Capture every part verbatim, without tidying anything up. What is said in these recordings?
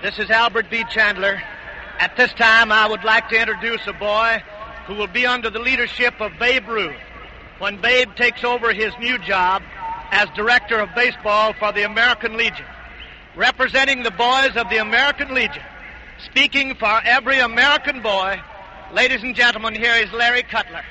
This is Albert B. Chandler. At this time, I would like to introduce a boy who will be under the leadership of Babe Ruth when Babe takes over his new job as director of baseball for the American Legion. Representing the boys of the American Legion, speaking for every American boy, ladies and gentlemen, here is Larry Cutler.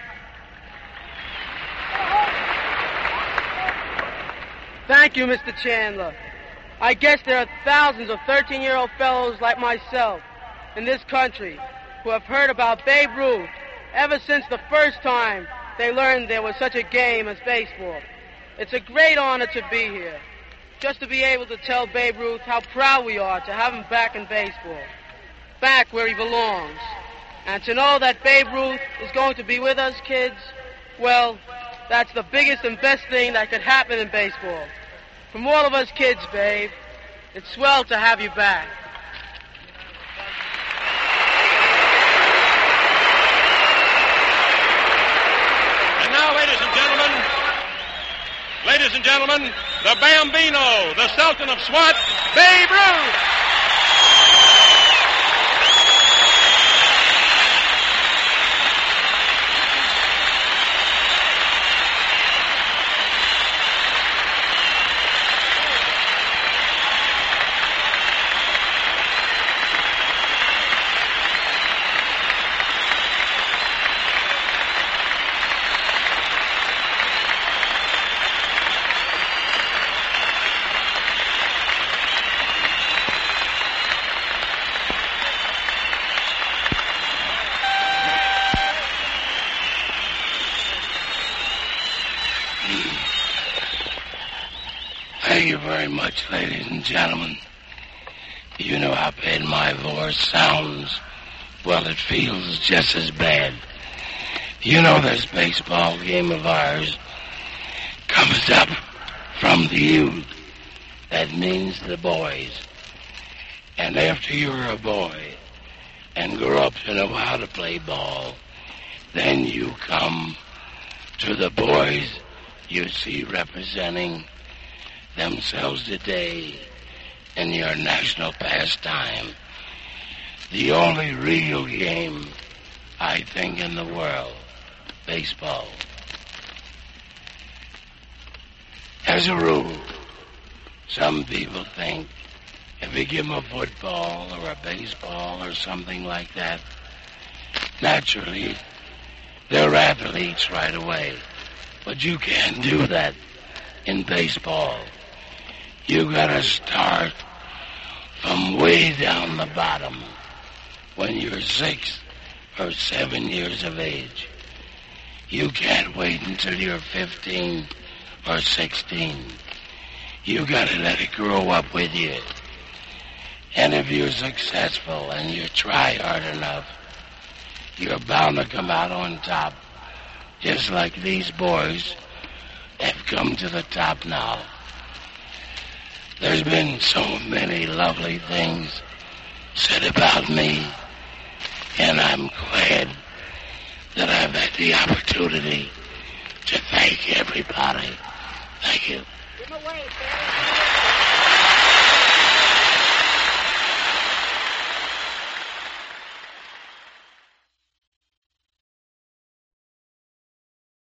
Thank you, Mister Chandler. I guess there are thousands of thirteen-year-old fellows like myself in this country who have heard about Babe Ruth ever since the first time they learned there was such a game as baseball. It's a great honor to be here, just to be able to tell Babe Ruth how proud we are to have him back in baseball, back where he belongs. And to know that Babe Ruth is going to be with us kids, well, that's the biggest and best thing that could happen in baseball. From all of us kids, Babe, it's swell to have you back. And now, ladies and gentlemen, ladies and gentlemen, the Bambino, the Sultan of SWAT, Babe Ruth. Thank you very much, ladies and gentlemen. You know how bad my voice sounds. Well, it feels just as bad. You know this baseball game of ours comes up from the youth. That means the boys. And after you're a boy and grow up to know how to play ball, then you come to the boys you see representing themselves today in your national pastime. The only real game, I think, in the world, baseball. As a rule, some people think if you give them a football or a baseball or something like that, naturally, they're athletes right away. But you can't do that in baseball. You gotta start from way down the bottom when you're six or seven years of age. You can't wait until you're fifteen or sixteen. You gotta let it grow up with you. And if you're successful and you try hard enough, you're bound to come out on top, just like these boys have come to the top now. There's been so many lovely things said about me, and I'm glad that I've had the opportunity to thank everybody. Thank you. Give 'em away,